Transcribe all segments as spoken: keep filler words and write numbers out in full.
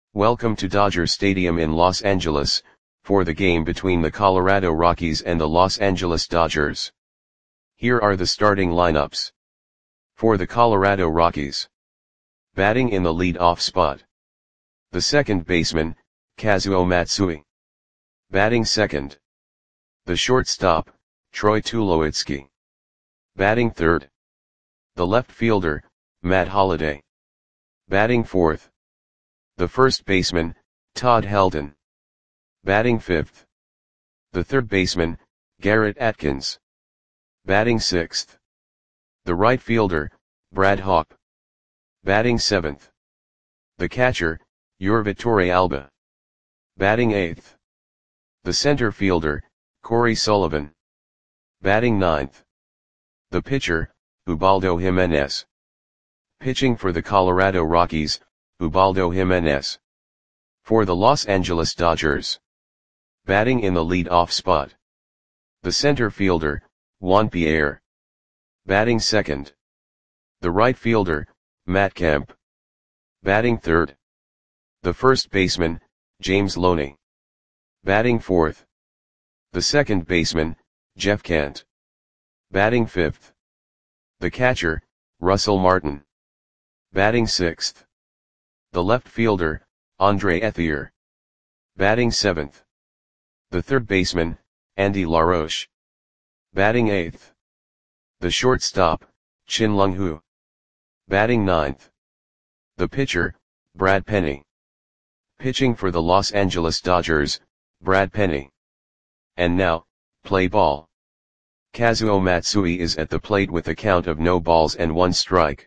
Welcome to Dodger Stadium in Los Angeles, for the game between the Colorado Rockies and the Los Angeles Dodgers. Here are the starting lineups. For the Colorado Rockies. Batting in the lead-off spot. The second baseman, Kazuo Matsui. Batting second. The shortstop, Troy Tulowitzki. Batting third. The left fielder, Matt Holliday. Batting fourth. The first baseman, Todd Helton. Batting fifth. The third baseman, Garrett Atkins. Batting sixth. The right fielder, Brad Hawpe. Batting seventh. The catcher, Yorvi Torrealba. Batting eighth. The center fielder, Corey Sullivan. Batting ninth. The pitcher, Ubaldo Jimenez. Pitching for the Colorado Rockies, Ubaldo Jimenez. For the Los Angeles Dodgers. Batting in the lead-off spot. The center fielder, Juan Pierre. Batting second. The right fielder, Matt Kemp. Batting third. The first baseman, James Loney. Batting fourth. The second baseman, Jeff Kent. Batting fifth. The catcher, Russell Martin. Batting sixth. The left fielder, Andre Ethier. Batting seventh. The third baseman, Andy LaRoche. Batting eighth. The shortstop, Chin-Lung Hu. Batting ninth. The pitcher, Brad Penny. Pitching for the Los Angeles Dodgers, Brad Penny. And now, play ball. Kazuo Matsui is at the plate with a count of no balls and one strike.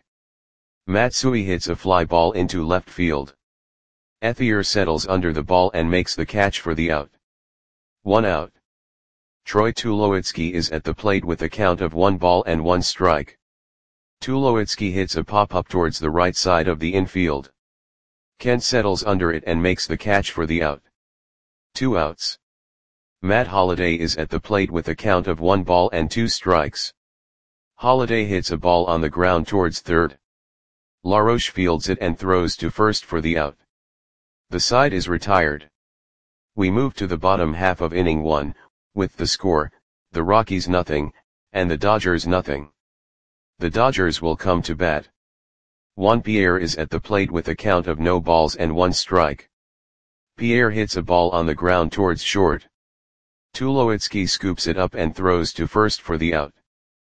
Matsui hits a fly ball into left field. Ethier settles under the ball and makes the catch for the out. One out. Troy Tulowitzki is at the plate with a count of one ball and one strike. Tulowitzki hits a pop-up towards the right side of the infield. Kent settles under it and makes the catch for the out. Two outs. Matt Holliday is at the plate with a count of one ball and two strikes. Holliday hits a ball on the ground towards third. LaRoche fields it and throws to first for the out. The side is retired. We move to the bottom half of inning one, with the score, the Rockies nothing, and the Dodgers nothing. The Dodgers will come to bat. Juan Pierre is at the plate with a count of no balls and one strike. Pierre hits a ball on the ground towards short. Tulowitzki scoops it up and throws to first for the out.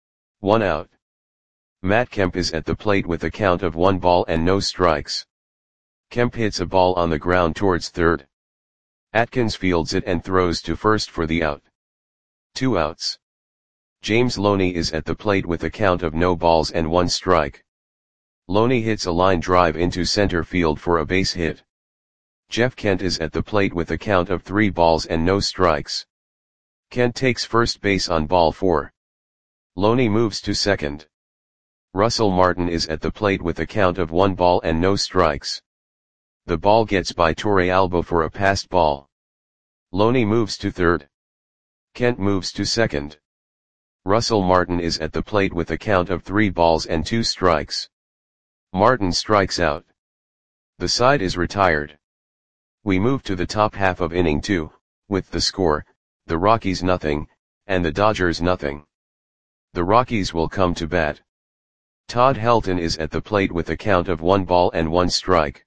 One out. Matt Kemp is at the plate with a count of one ball and no strikes. Kemp hits a ball on the ground towards third. Atkins fields it and throws to first for the out. Two outs. James Loney is at the plate with a count of no balls and one strike. Loney hits a line drive into center field for a base hit. Jeff Kent is at the plate with a count of three balls and no strikes. Kent takes first base on ball four. Loney moves to second. Russell Martin is at the plate with a count of one ball and no strikes. The ball gets by Torrealba for a passed ball. Loney moves to third. Kent moves to second. Russell Martin is at the plate with a count of three balls and two strikes. Martin strikes out. The side is retired. We move to the top half of inning two, with the score, the Rockies nothing, and the Dodgers nothing. The Rockies will come to bat. Todd Helton is at the plate with a count of one ball and one strike.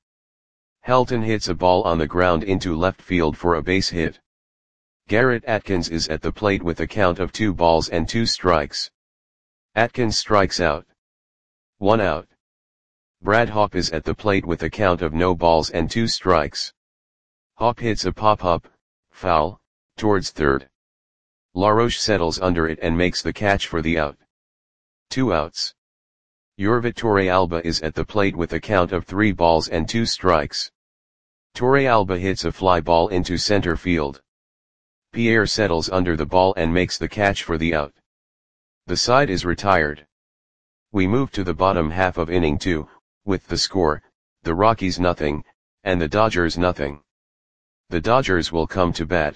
Helton hits a ball on the ground into left field for a base hit. Garrett Atkins is at the plate with a count of two balls and two strikes. Atkins strikes out. One out. Brad Hawpe is at the plate with a count of no balls and two strikes. Hawpe hits a pop-up, foul, towards third. LaRoche settles under it and makes the catch for the out. Two outs. Yorvi Torrealba is at the plate with a count of three balls and two strikes. Torrealba hits a fly ball into center field. Pierre settles under the ball and makes the catch for the out. The side is retired. We move to the bottom half of inning two, with the score, the Rockies nothing, and the Dodgers nothing. The Dodgers will come to bat.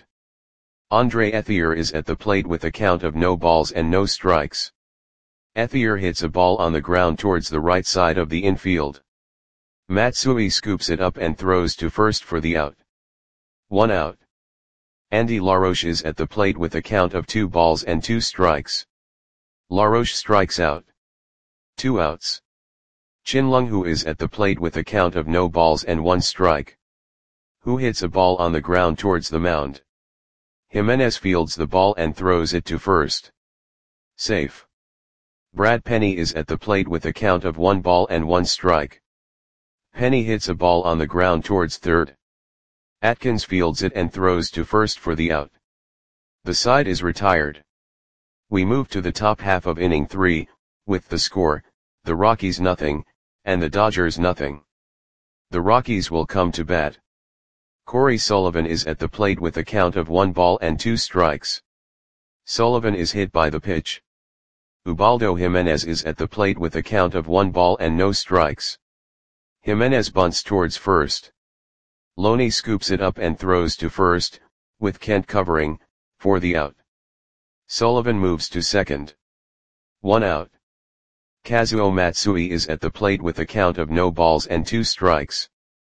Andre Ethier is at the plate with a count of no balls and no strikes. Ethier hits a ball on the ground towards the right side of the infield. Matsui scoops it up and throws to first for the out. One out. Andy Laroche is at the plate with a count of two balls and two strikes. Laroche strikes out. Two outs. Chinlung Hu is at the plate with a count of no balls and one strike. Hu hits a ball on the ground towards the mound. Jimenez fields the ball and throws it to first. Safe. Brad Penny is at the plate with a count of one ball and one strike. Penny hits a ball on the ground towards third. Atkins fields it and throws to first for the out. The side is retired. We move to the top half of inning three, with the score, the Rockies nothing, and the Dodgers nothing. The Rockies will come to bat. Corey Sullivan is at the plate with a count of one ball and two strikes. Sullivan is hit by the pitch. Ubaldo Jimenez is at the plate with a count of one ball and no strikes. Jimenez bunts towards first. Loney scoops it up and throws to first, with Kent covering, for the out. Sullivan moves to second. One out. Kazuo Matsui is at the plate with a count of no balls and two strikes.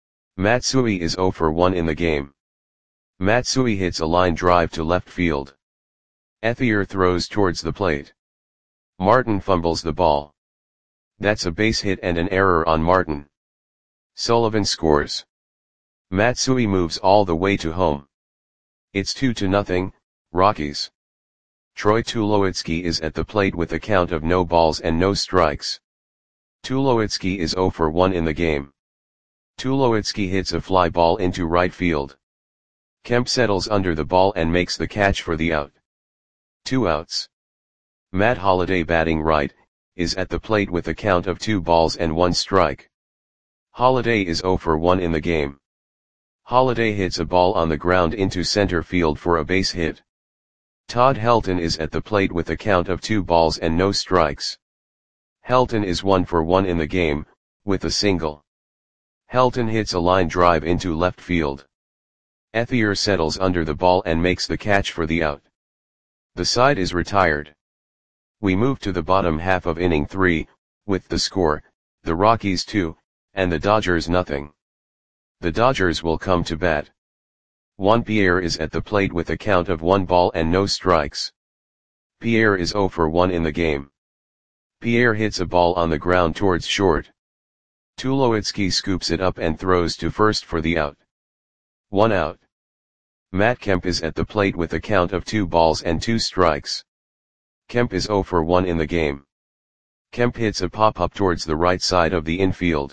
Matsui is zero for one in the game. Matsui hits a line drive to left field. Ethier throws towards the plate. Martin fumbles the ball. That's a base hit and an error on Martin. Sullivan scores. Matsui moves all the way to home. It's two to nothing, Rockies. Troy Tulowitzki is at the plate with a count of no balls and no strikes. Tulowitzki is zero for one in the game. Tulowitzki hits a fly ball into right field. Kemp settles under the ball and makes the catch for the out. Two outs. Matt Holliday batting right, is at the plate with a count of two balls and one strike. Holliday is zero for one in the game. Holliday hits a ball on the ground into center field for a base hit. Todd Helton is at the plate with a count of two balls and no strikes. Helton is one for one in the game, with a single. Helton hits a line drive into left field. Ethier settles under the ball and makes the catch for the out. The side is retired. We move to the bottom half of inning three, with the score, the Rockies two, and the Dodgers nothing. The Dodgers will come to bat. Juan Pierre is at the plate with a count of one ball and no strikes. Pierre is zero for one in the game. Pierre hits a ball on the ground towards short. Tulowitzki scoops it up and throws to first for the out. One out. Matt Kemp is at the plate with a count of two balls and two strikes. Kemp is zero for one in the game. Kemp hits a pop-up towards the right side of the infield.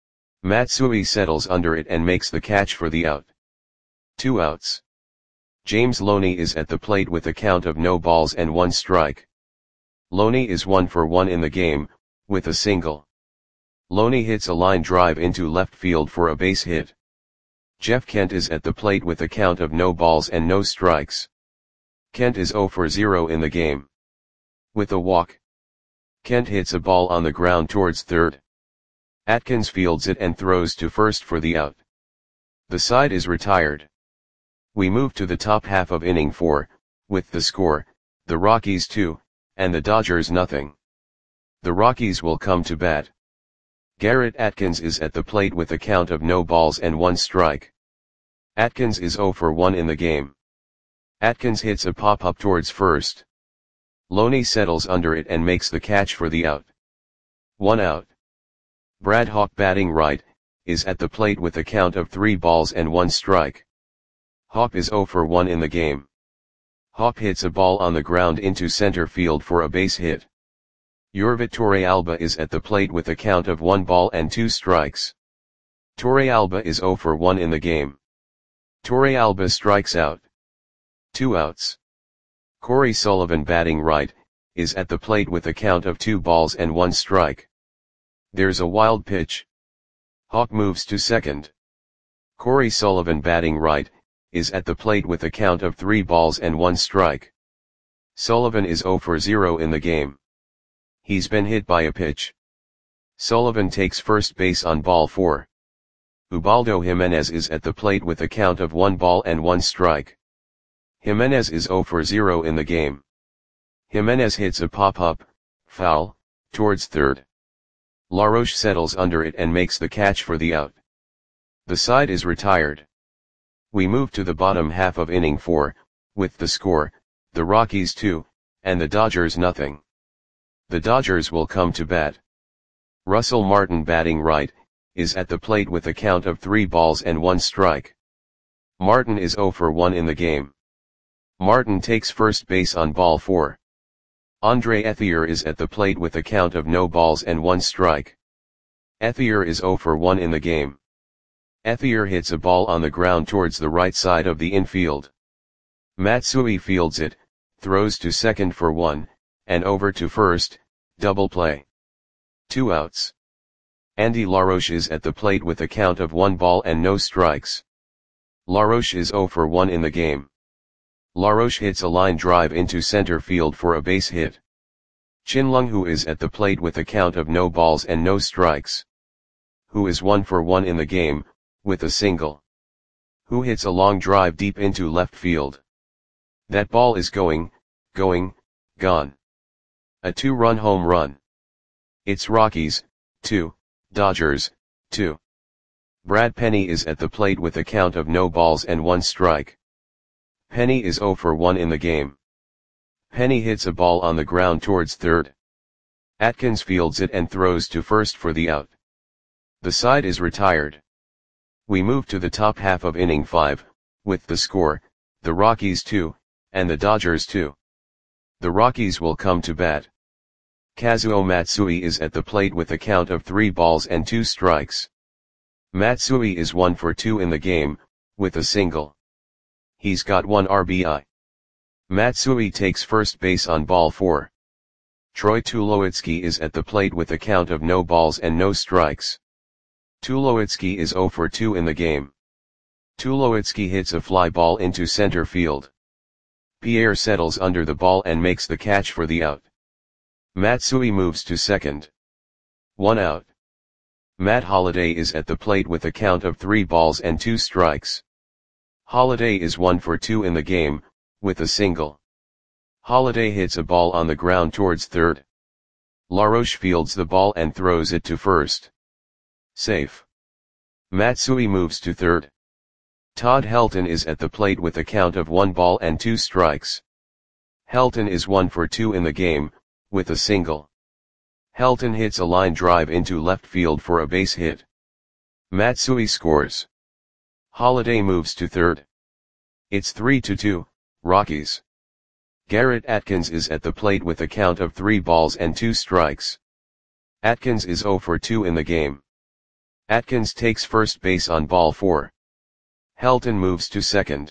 Matsui settles under it and makes the catch for the out. Two outs. James Loney is at the plate with a count of no balls and one strike. Loney is one for one in the game, with a single. Loney hits a line drive into left field for a base hit. Jeff Kent is at the plate with a count of no balls and no strikes. Kent is zero for zero in the game. With a walk. Kent hits a ball on the ground towards third. Atkins fields it and throws to first for the out. The side is retired. We move to the top half of inning four, with the score, the Rockies two, and the Dodgers nothing. The Rockies will come to bat. Garrett Atkins is at the plate with a count of no balls and one strike. Atkins is zero for one in the game. Atkins hits a pop-up towards first. Loney settles under it and makes the catch for the out. One out. Brad Hawk batting right, is at the plate with a count of three balls and one strike. Hawk is zero for one in the game. Hawk hits a ball on the ground into center field for a base hit. Yorvit Torrealba is at the plate with a count of one ball and two strikes. Torrealba is zero for one in the game. Torrealba strikes out. Two outs. Corey Sullivan batting right, is at the plate with a count of two balls and one strike. There's a wild pitch. Hawk moves to second. Corey Sullivan batting right, is at the plate with a count of three balls and one strike. Sullivan is zero for zero in the game. He's been hit by a pitch. Sullivan takes first base on ball four. Ubaldo Jimenez is at the plate with a count of one ball and one strike. Jimenez is zero for zero in the game. Jimenez hits a pop-up, foul, towards third. LaRoche settles under it and makes the catch for the out. The side is retired. We move to the bottom half of inning four, with the score, the Rockies two, and the Dodgers nothing. The Dodgers will come to bat. Russell Martin, batting right, is at the plate with a count of three balls and one strike. Martin is oh for one in the game. Martin takes first base on ball four. Andre Ethier is at the plate with a count of no balls and one strike. Ethier is oh for one in the game. Ethier hits a ball on the ground towards the right side of the infield. Matsui fields it, throws to second for one, and over to first, double play. Two outs. Andy LaRoche is at the plate with a count of one ball and no strikes. LaRoche is oh for one in the game. LaRoche hits a line drive into center field for a base hit. Chin-Lung Hu is at the plate with a count of no balls and no strikes. Hu is one for one in the game, with a single. Hu hits a long drive deep into left field. That ball is going, going, gone. A two-run home run. It's Rockies, two, Dodgers, two. Brad Penny is at the plate with a count of no balls and one strike. Penny is oh for one in the game. Penny hits a ball on the ground towards third. Atkins fields it and throws to first for the out. The side is retired. We move to the top half of inning five, with the score, the Rockies two, and the Dodgers two. The Rockies will come to bat. Kazuo Matsui is at the plate with a count of three balls and two strikes. Matsui is one for two in the game, with a single. He's got one R B I. Matsui takes first base on ball four. Troy Tulowitzki is at the plate with a count of no balls and no strikes. Tulowitzki is oh for two in the game. Tulowitzki hits a fly ball into center field. Pierre settles under the ball and makes the catch for the out. Matsui moves to second. One out. Matt Holliday is at the plate with a count of three balls and two strikes. Holliday is one for two in the game, with a single. Holliday hits a ball on the ground towards third. LaRoche fields the ball and throws it to first. Safe. Matsui moves to third. Todd Helton is at the plate with a count of one ball and two strikes. Helton is one for two in the game, with a single. Helton hits a line drive into left field for a base hit. Matsui scores. Holliday moves to third. It's three to two, Rockies. Garrett Atkins is at the plate with a count of three balls and two strikes. Atkins is oh for two in the game. Atkins takes first base on ball four. Helton moves to second.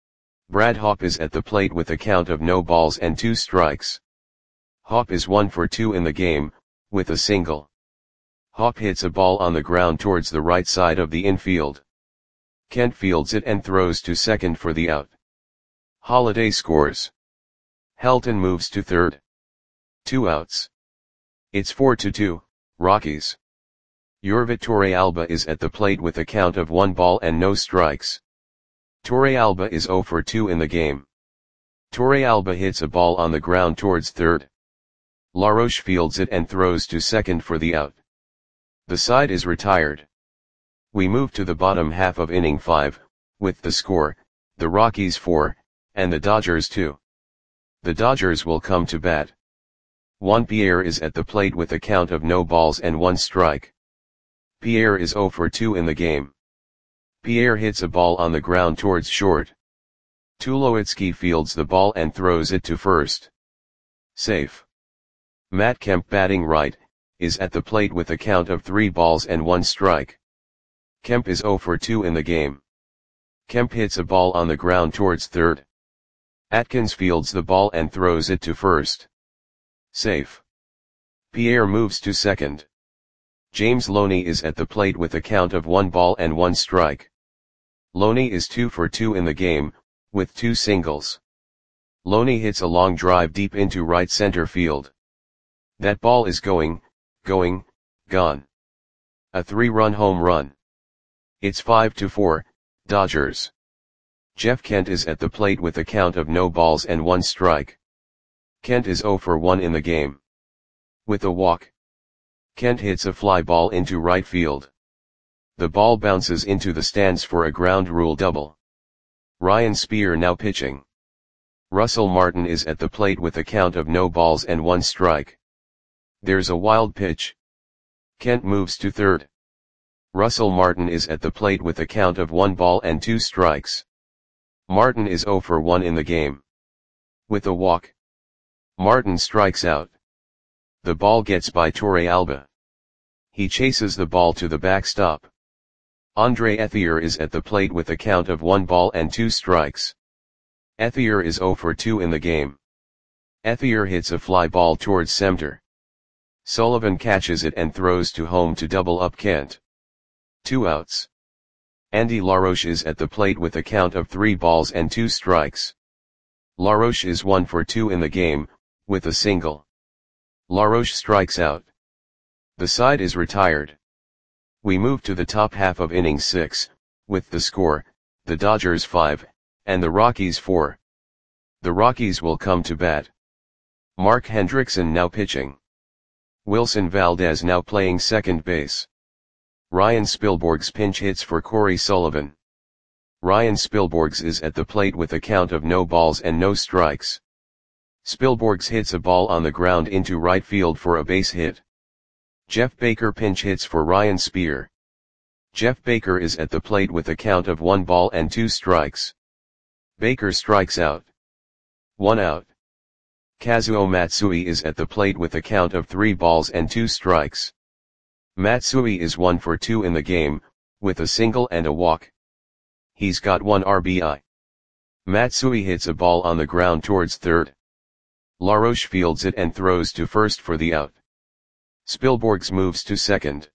Brad Hawpe is at the plate with a count of no balls and two strikes. Hawpe is one for two in the game, with a single. Hawpe hits a ball on the ground towards the right side of the infield. Kent fields it and throws to second for the out. Holliday scores. Helton moves to third. Two outs. It's four to two, Rockies. Yorvit Torrealba is at the plate with a count of one ball and no strikes. Torrealba is oh for two in the game. Torrealba hits a ball on the ground towards third. LaRoche fields it and throws to second for the out. The side is retired. We move to the bottom half of inning five, with the score, the Rockies four, and the Dodgers two. The Dodgers will come to bat. Juan Pierre is at the plate with a count of no balls and one strike. Pierre is oh for two in the game. Pierre hits a ball on the ground towards short. Tulowitzki fields the ball and throws it to first. Safe. Matt Kemp, batting right, is at the plate with a count of three balls and one strike. Kemp is oh for two in the game. Kemp hits a ball on the ground towards third. Atkins fields the ball and throws it to first. Safe. Pierre moves to second. James Loney is at the plate with a count of one ball and one strike. Loney is two for two in the game, with two singles. Loney hits a long drive deep into right center field. That ball is going, going, gone. A three-run home run. It's five to four, Dodgers. Jeff Kent is at the plate with a count of no balls and one strike. Kent is oh for one in the game. With a walk. Kent hits a fly ball into right field. The ball bounces into the stands for a ground rule double. Ryan Spear now pitching. Russell Martin is at the plate with a count of no balls and one strike. There's a wild pitch. Kent moves to third. Russell Martin is at the plate with a count of one ball and two strikes. Martin is zero for one in the game. With a walk, Martin strikes out. The ball gets by Torrealba. He chases the ball to the backstop. Andre Ethier is at the plate with a count of one ball and two strikes. Ethier is zero for two in the game. Ethier hits a fly ball towards center. Sullivan catches it and throws to home to double up Kent. Two outs. Andy LaRoche is at the plate with a count of three balls and two strikes. LaRoche is one for two in the game, with a single. LaRoche strikes out. The side is retired. We move to the top half of inning six, with the score, the Dodgers five, and the Rockies four. The Rockies will come to bat. Mark Hendrickson now pitching. Wilson Valdez now playing second base. Ryan Spilborghs pinch hits for Corey Sullivan. Ryan Spilborghs is at the plate with a count of no balls and no strikes. Spilborghs hits a ball on the ground into right field for a base hit. Jeff Baker pinch hits for Ryan Spear. Jeff Baker is at the plate with a count of one ball and two strikes. Baker strikes out. One out. Kazuo Matsui is at the plate with a count of three balls and two strikes. Matsui is one for two in the game, with a single and a walk. He's got one R B I. Matsui hits a ball on the ground towards third. LaRoche fields it and throws to first for the out. Spilborghs moves to second.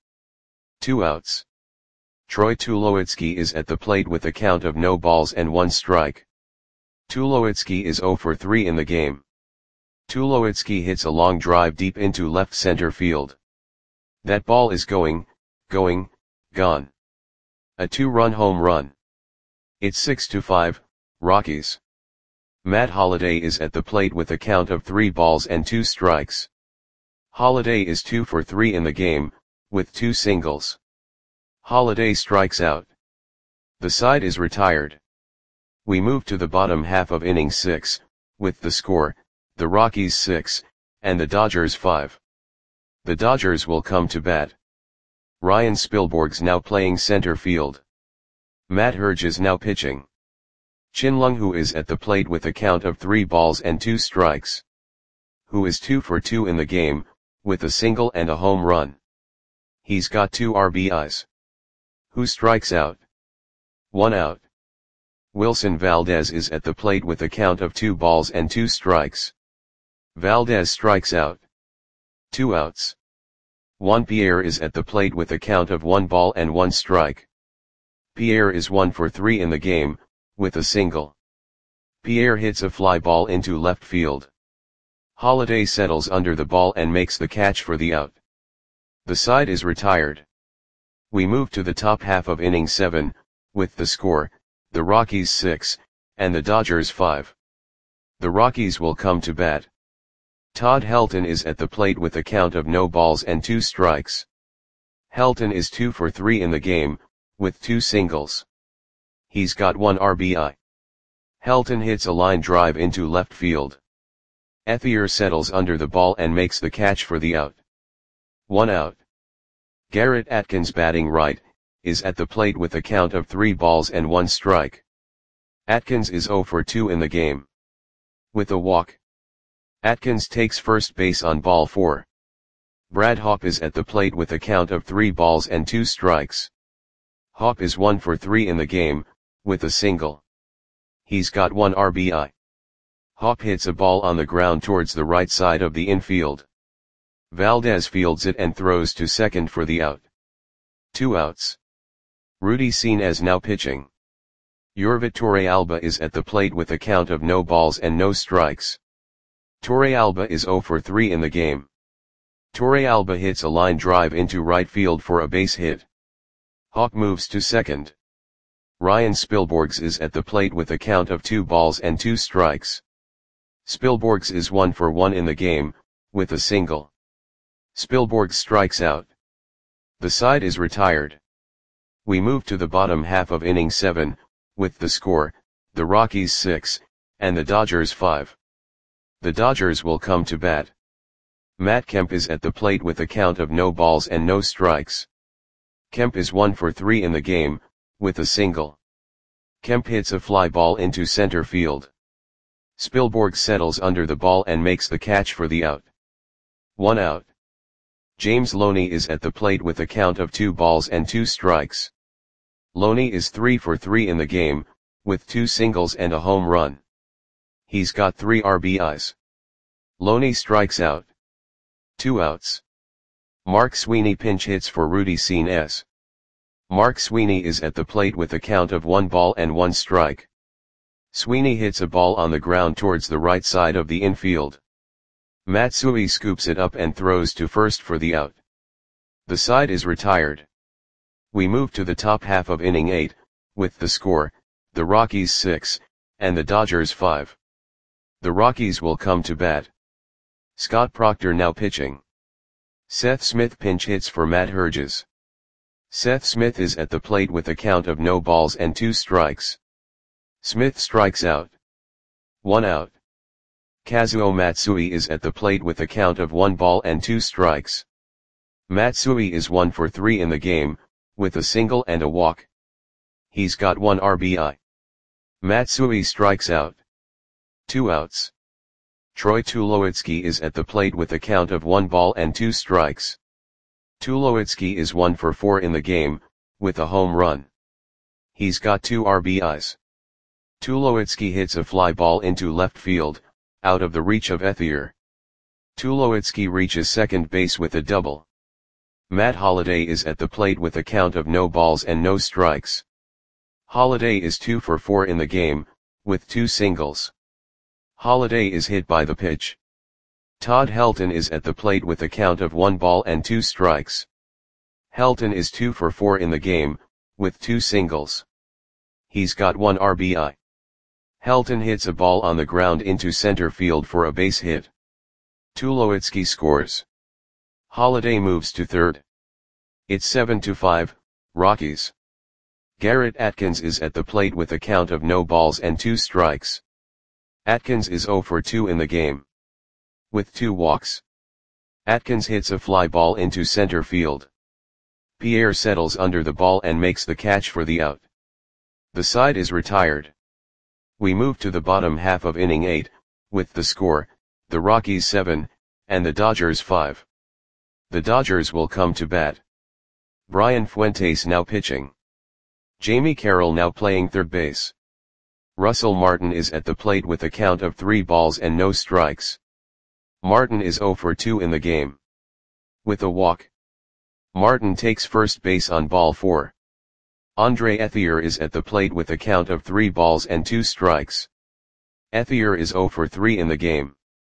Two outs. Troy Tulowitzki is at the plate with a count of no balls and one strike. Tulowitzki is zero for three in the game. Tulowitzki hits a long drive deep into left center field. That ball is going, going, gone. A two-run home run. It's six to five, Rockies. Matt Holliday is at the plate with a count of three balls and two strikes. Holliday is two for three in the game, with two singles. Holliday strikes out. The side is retired. We move to the bottom half of inning six, with the score, the Rockies six, and the Dodgers five. The Dodgers will come to bat. Ryan Spilborghs now playing center field. Matt Herge is now pitching. Chin Lung Hu is at the plate with a count of three balls and two strikes. Hu is two for two in the game, with a single and a home run. He's got two R B Is. Hu strikes out. One out. Wilson Valdez is at the plate with a count of two balls and two strikes. Valdez strikes out. Two outs. Juan Pierre is at the plate with a count of one ball and one strike. Pierre is one for three in the game, with a single. Pierre hits a fly ball into left field. Holliday settles under the ball and makes the catch for the out. The side is retired. We move to the top half of inning seven, with the score, the Rockies six, and the Dodgers five. The Rockies will come to bat. Todd Helton is at the plate with a count of no balls and two strikes. Helton is two for three in the game, with two singles. He's got one R B I. Helton hits a line drive into left field. Ethier settles under the ball and makes the catch for the out. One out. Garrett Atkins batting right, is at the plate with a count of three balls and one strike. Atkins is zero for two in the game. With a walk, Atkins takes first base on ball four. Brad Hawpe is at the plate with a count of three balls and two strikes. Hawpe is one for three in the game, with a single. He's got one R B I. Hawpe hits a ball on the ground towards the right side of the infield. Valdez fields it and throws to second for the out. Two outs. Rudy Senes now pitching. Yorvit Torrealba is at the plate with a count of no balls and no strikes. Torrealba is zero for three in the game. Torrealba hits a line drive into right field for a base hit. Hawpe moves to second. Ryan Spilborghs is at the plate with a count of two balls and two strikes. Spilborghs is one for one in the game, with a single. Spilborghs strikes out. The side is retired. We move to the bottom half of inning seven, with the score, the Rockies six, and the Dodgers five. The Dodgers will come to bat. Matt Kemp is at the plate with a count of no balls and no strikes. Kemp is one for three in the game, with a single. Kemp hits a fly ball into center field. Spilborghs settles under the ball and makes the catch for the out. One out. James Loney is at the plate with a count of two balls and two strikes. Loney is three for three in the game, with two singles and a home run. He's got three R B Is. Loney strikes out. Two outs. Mark Sweeney pinch hits for Rudy Sean-S. Mark Sweeney is at the plate with a count of one ball and one strike. Sweeney hits a ball on the ground towards the right side of the infield. Matsui scoops it up and throws to first for the out. The side is retired. We move to the top half of inning eight, with the score, the Rockies six, and the Dodgers five. The Rockies will come to bat. Scott Proctor now pitching. Seth Smith pinch hits for Matt Herges. Seth Smith is at the plate with a count of no balls and two strikes. Smith strikes out. One out. Kazuo Matsui is at the plate with a count of one ball and two strikes. Matsui is one for three in the game, with a single and a walk. He's got one R B I. Matsui strikes out. Two outs. Troy Tulowitzki is at the plate with a count of one ball and two strikes. Tulowitzki is one for four in the game, with a home run. He's got two R B Is. Tulowitzki hits a fly ball into left field, out of the reach of Ethier. Tulowitzki reaches second base with a double. Matt Holliday is at the plate with a count of no balls and no strikes. Holliday is two for four in the game, with two singles. Holliday is hit by the pitch. Todd Helton is at the plate with a count of one ball and two strikes. Helton is two for four in the game, with two singles. He's got one R B I. Helton hits a ball on the ground into center field for a base hit. Tulowitzki scores. Holliday moves to third. It's seven to five, Rockies. Garrett Atkins is at the plate with a count of no balls and two strikes. Atkins is zero for two in the game, with two walks. Atkins hits a fly ball into center field. Pierre settles under the ball and makes the catch for the out. The side is retired. We move to the bottom half of inning eight, with the score, the Rockies seven, and the Dodgers five. The Dodgers will come to bat. Brian Fuentes now pitching. Jamie Carroll now playing third base. Russell Martin is at the plate with a count of three balls and no strikes. Martin is zero for two in the game, with a walk. Martin takes first base on ball four. Andre Ethier is at the plate with a count of three balls and two strikes. Ethier is zero for three in the game.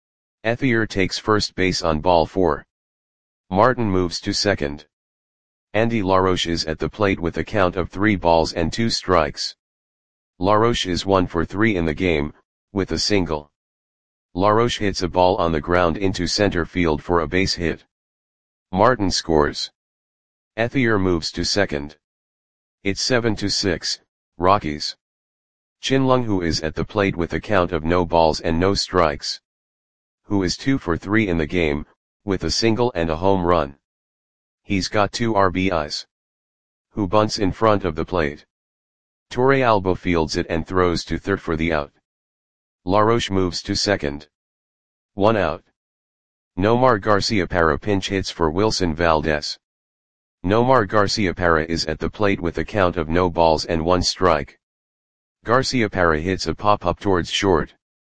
Ethier takes first base on ball four. Martin moves to second. Andy LaRoche is at the plate with a count of three balls and two strikes. LaRoche is one for three in the game, with a single. LaRoche hits a ball on the ground into center field for a base hit. Martin scores. Ethier moves to second. It's seven to six, Rockies. Chin-Lung Hu is at the plate with a count of no balls and no strikes. Hu is two for three in the game, with a single and a home run. He's got two R B Is. Hu bunts in front of the plate. Torre Alba fields it and throws to third for the out. LaRoche moves to second. One out. Nomar Garciaparra pinch hits for Wilson Valdez. Nomar Garciaparra is at the plate with a count of no balls and one strike. Garciaparra hits a pop-up towards short.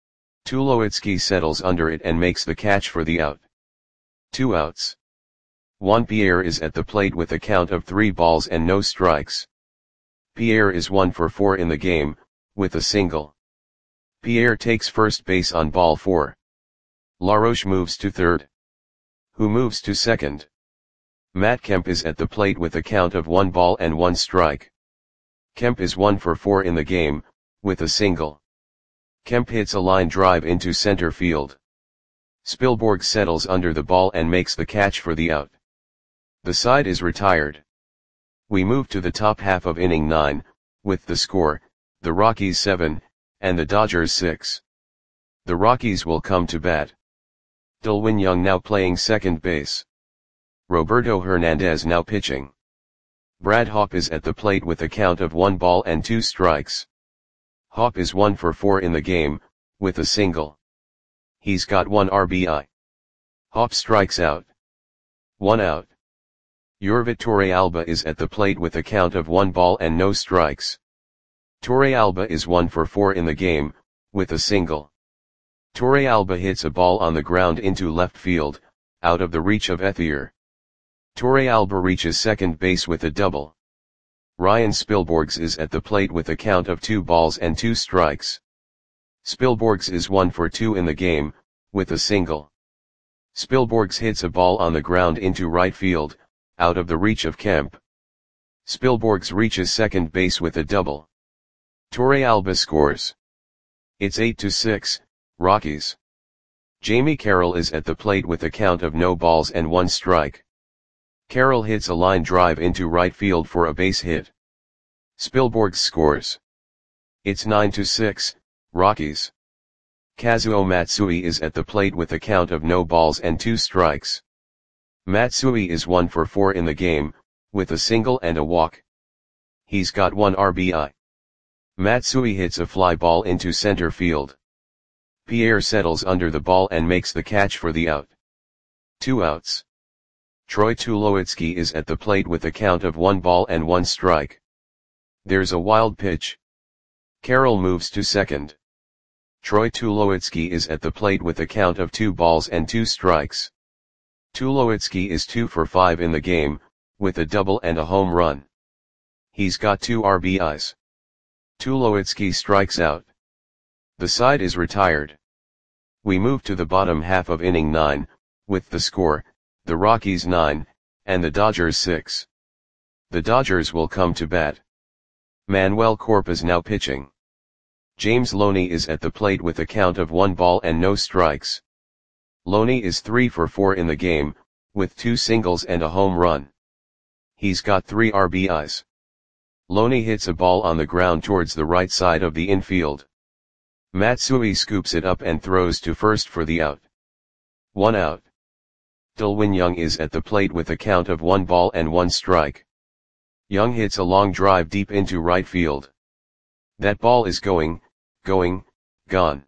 Tulowitzki settles under it and makes the catch for the out. Two outs. Juan Pierre is at the plate with a count of three balls and no strikes. Pierre is one for four in the game, with a single. Pierre takes first base on ball four. LaRoche moves to third. Hu moves to second. Matt Kemp is at the plate with a count of one ball and one strike. Kemp is one for four in the game, with a single. Kemp hits a line drive into center field. Spilborghs settles under the ball and makes the catch for the out. The side is retired. We move to the top half of inning nine, with the score, the Rockies seven, and the Dodgers six. The Rockies will come to bat. Delwin Young now playing second base. Roberto Hernandez now pitching. Brad Hawpe is at the plate with a count of one ball and two strikes. Hawpe is one for four in the game, with a single. He's got one R B I. Hawpe strikes out. One out. Yorvit Torrealba is at the plate with a count of one ball and no strikes. Torrealba is one for four in the game, with a single. Torrealba hits a ball on the ground into left field, out of the reach of Ethier. Torrealba reaches second base with a double. Ryan Spilborghs is at the plate with a count of two balls and two strikes. Spilborghs is one for two in the game, with a single. Spilborghs hits a ball on the ground into right field, out of the reach of Kemp. Spilborghs reaches second base with a double. Torrealba scores. It's eight to six, Rockies. Jamie Carroll is at the plate with a count of no balls and one strike. Carroll hits a line drive into right field for a base hit. Spilborghs scores. It's nine to six, Rockies. Kazuo Matsui is at the plate with a count of no balls and two strikes. Matsui is one for four in the game, with a single and a walk. He's got one R B I. Matsui hits a fly ball into center field. Pierre settles under the ball and makes the catch for the out. Two outs. Troy Tulowitzki is at the plate with a count of one ball and one strike. There's a wild pitch. Carroll moves to second. Troy Tulowitzki is at the plate with a count of two balls and two strikes. Tulowitzki is two for five in the game, with a double and a home run. He's got two R B Is. Tulowitzki strikes out. The side is retired. We move to the bottom half of inning nine, with the score, the Rockies nine, and the Dodgers six. The Dodgers will come to bat. Manuel Corpus now pitching. James Loney is at the plate with a count of one ball and no strikes. Loney is three for four in the game, with two singles and a home run. He's got three R B Is. Loney hits a ball on the ground towards the right side of the infield. Matsui scoops it up and throws to first for the out. One out. Delwin Young is at the plate with a count of one ball and one strike. Young hits a long drive deep into right field. That ball is going, going, gone.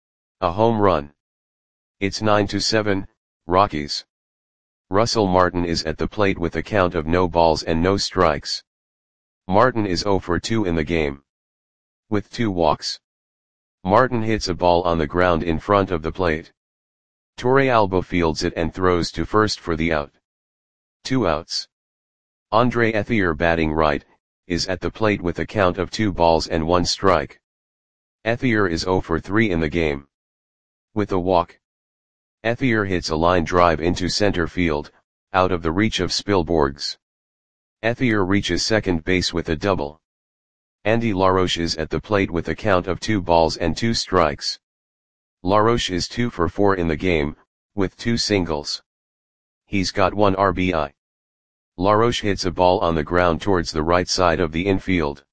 A home run. It's nine to seven, Rockies. Russell Martin is at the plate with a count of no balls and no strikes. Martin is zero for two in the game. With two walks. Martin hits a ball on the ground in front of the plate. Torrealba fields it and throws to first for the out. Two outs. Andre Ethier batting right, is at the plate with a count of two balls and one strike. Ethier is zero for three in the game. With a walk. Ethier hits a line drive into center field, out of the reach of Spilborghs. Ethier reaches second base with a double. Andy LaRoche is at the plate with a count of two balls and two strikes. LaRoche is two for four in the game, with two singles. He's got one R B I. LaRoche hits a ball on the ground towards the right side of the infield.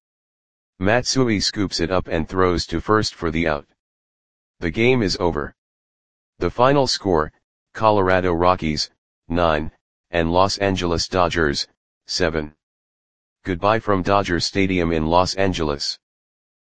Matsui scoops it up and throws to first for the out. The game is over. The final score, Colorado Rockies, nine, and Los Angeles Dodgers, seven. Goodbye from Dodger Stadium in Los Angeles.